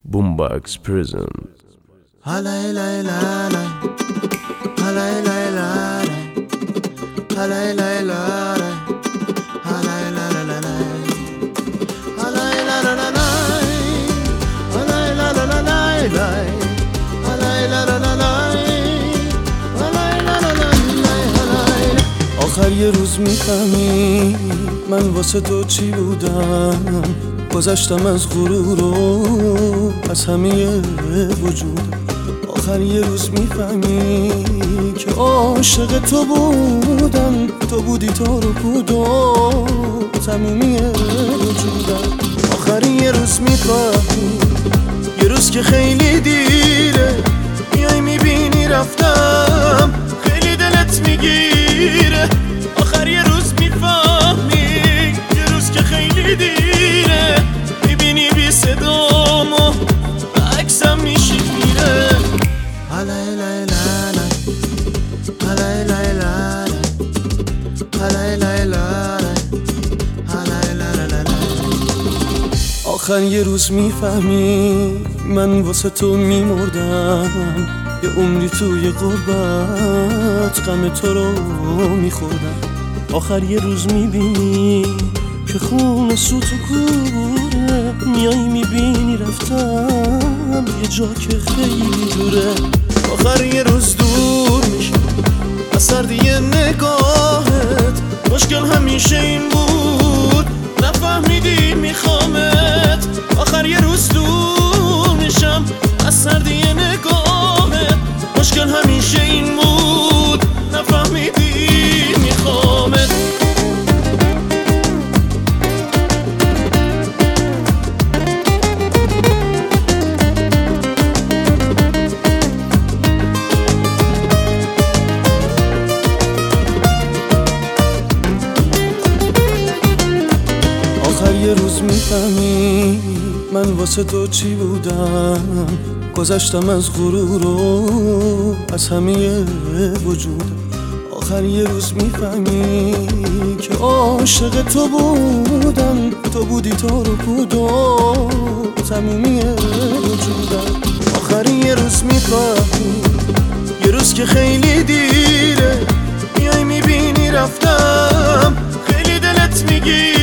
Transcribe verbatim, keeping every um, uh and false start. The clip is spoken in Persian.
Boombox Prison. Halay lay lay lay, halay lay lay lay, halay lay lay lay, halay lay lay lay, halay lay lay lay, halay lay lay lay, halay lay lay lay. آخر یه روز میفهمی من واسه تو چی بودم، گذشتم از غرور و از همه وجود. آخر یه روز میفهمی که عاشق تو بودم، تو بودی تو رو بود و تمومی وجودم. آخر یه روز میفهمی یه روز که خیلی دیره، میای میبینی رفتم خیلی دلت میگیره. آخر یه روز میفهمی یه روز که خیلی دیره، میبینی بی صدام و عکسم میشی میره. هلای لای لای هلای لای لای هلای لای لای هلای لای لای. آخر یه روز میفهمی من واسه تو میمردم، یه عمری توی غربت غم تو رو میخوردم. آخر یه روز میبینی که خون سوت و کوره، میای میبینی رفتم یه جا که خیلی دوره. آخر یه روز دور میشه از سردی نگاهت، مشکل همیشه این بود نفهمیدی میخوامت. آخر یه روز دور میشم از سردی نگاهت، مشکل همیشه این بود نفهمیدی میخوامت. آخر یه روز میفهمی من واسه تو چی بودم، گذشتم از غرور و از همه وجودم. آخر یه روز میفهمی که عاشق تو بودم، تو بودی تو رو بود و تمومی وجودم. آخر یه روز میفهمی یه روز که خیلی دیره، میای میبینی رفتم خیلی دلت میگی